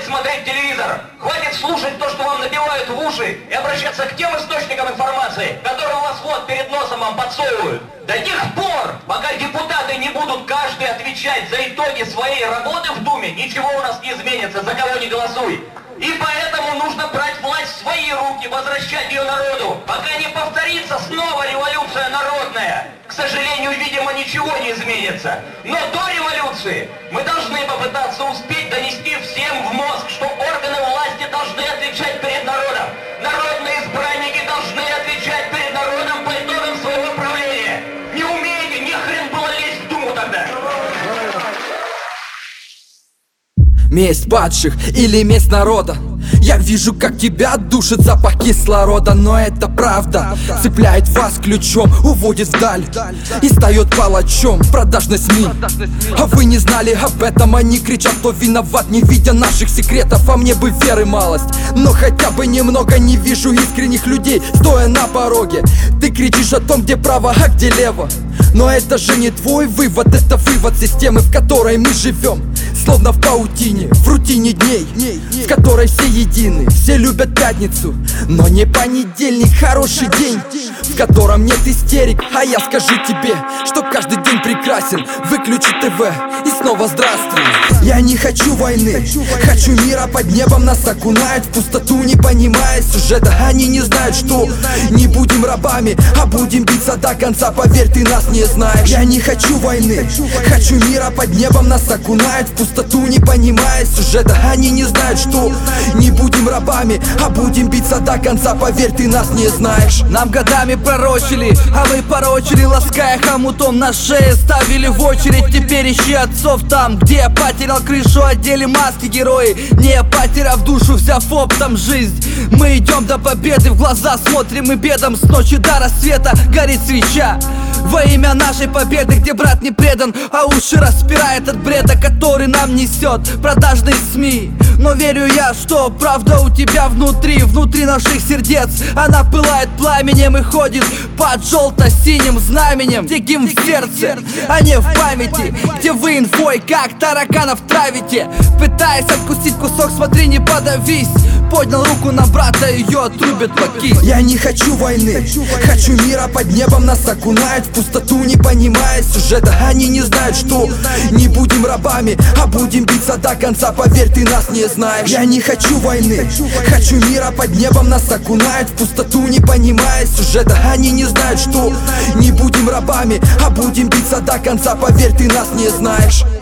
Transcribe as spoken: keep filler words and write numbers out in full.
смотреть телевизор. Хватит слушать то, что вам набивают в уши, и обращаться к тем источникам информации, которые у вас вот перед носом вам подсовывают. До тех пор, пока депутаты не будут каждый отвечать за итоги своей работы в Думе, ничего у нас не изменится, за кого не голосуй. И поэтому нужно брать власть в свои руки, возвращать ее народу, пока не повторится снова революция народная. К сожалению, видимо, ничего не изменится. Но до революции мы должны попытаться успеть донести всем в мозг, что органы власти должны отвечать перед народом. Народные избранники должны отвечать перед народом по итогам своего правления. Не умеете, не хрен было лезть в Думу тогда. Месть падших или месть народа. Я вижу, как тебя душит запах кислорода. Но это правда, цепляет вас ключом, уводит вдаль и стает палачом продажной СМИ. А вы не знали об этом, они кричат, кто виноват, не видя наших секретов. А мне бы веры малость, но хотя бы немного. Не вижу искренних людей, стоя на пороге. Ты кричишь о том, где право, а где лево. Но это же не твой вывод, это вывод системы, в которой мы живем. Словно в паутине, в рутине дней, в которой все едины. Все любят пятницу, но не понедельник. Хороший день, в котором нет истерик. А я скажу тебе, что каждый день прекрасен. Выключи ТВ и снова здравствуй. Я не хочу войны, хочу мира под небом. Нас окунают в пустоту, не понимая сюжета. Они не знают, что не будем рабами, а будем биться до конца. Поверь, ты нас не знаешь. Я не хочу войны, хочу мира под небом. Нас окунают в пустоту, не понимая сюжета. Они не знают, что не будем рабами, а будем биться до конца. Поверь, ты нас не знаешь. Нам годами пророчили, а мы порочили, лаская хомутом на шее, ставили в очередь. Теперь ищи отцов там, где я потерял крышу, одели маски герои, не потеряв душу, взяв оптом жизнь. Мы идем до победы, в глаза смотрим и бедом. С ночи до рассвета горит свеча во имя нашей победы, где брат не предан, а уши распирает от бреда, который нам несет продажные СМИ. Но верю я, что правда у тебя внутри, внутри наших сердец. Она пылает пламенем и ходит под желто-синим знаменем, где гимн в сердце, а не в памяти, где вы инфой как тараканов травите. Пытаясь откусить кусок, смотри, не подавись. Поднял руку на брата, ее отрубят по кисти. Я не хочу войны, хочу мира под небом. Нас окунают в пустоту, не понимая сюжета. Они не знают, что не будем рабами, а будем биться до конца. Поверь, ты нас не знаешь. Я не хочу войны, хочу мира под небом. Нас окунают в пустоту, не понимая сюжета. Они не знают, что не будем рабами, а будем биться до конца. Поверь, ты нас не знаешь.